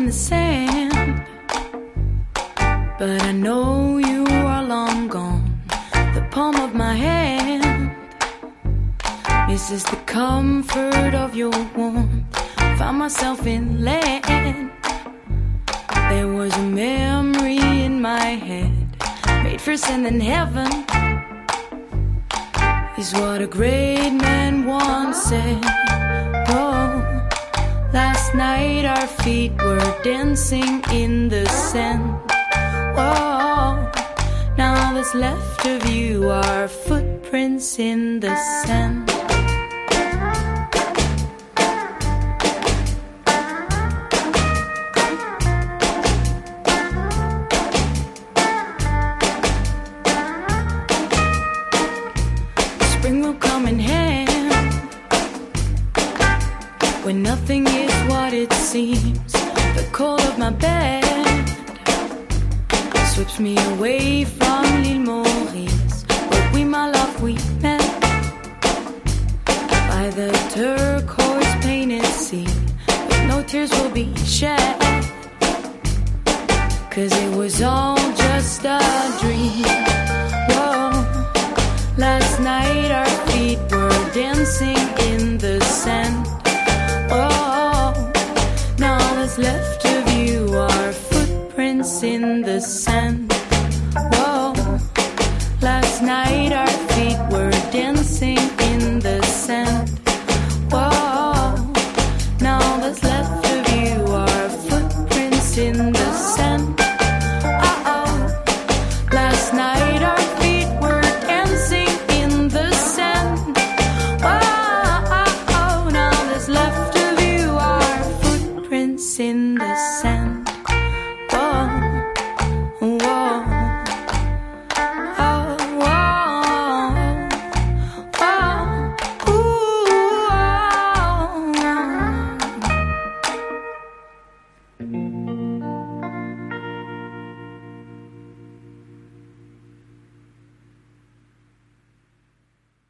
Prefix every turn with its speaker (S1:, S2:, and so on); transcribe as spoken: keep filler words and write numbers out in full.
S1: the sand, but I know you are long gone. The palm of my hand misses the comfort of your warmth. Found myself in land. There was a memory in my head, made for sin in heaven, is what a great man once said. Oh, last night our feet were dancing in the sand. Oh, now all that's left of you are footprints in the sand. Spring will come in hand when nothing is what it seems. The cold of my bed sweeps me away from l'île Maurice, where we, my love, we met by the turquoise painted sea. But no tears will be shed, 'cause it was all just a dream. Whoa, last night our feet were dancing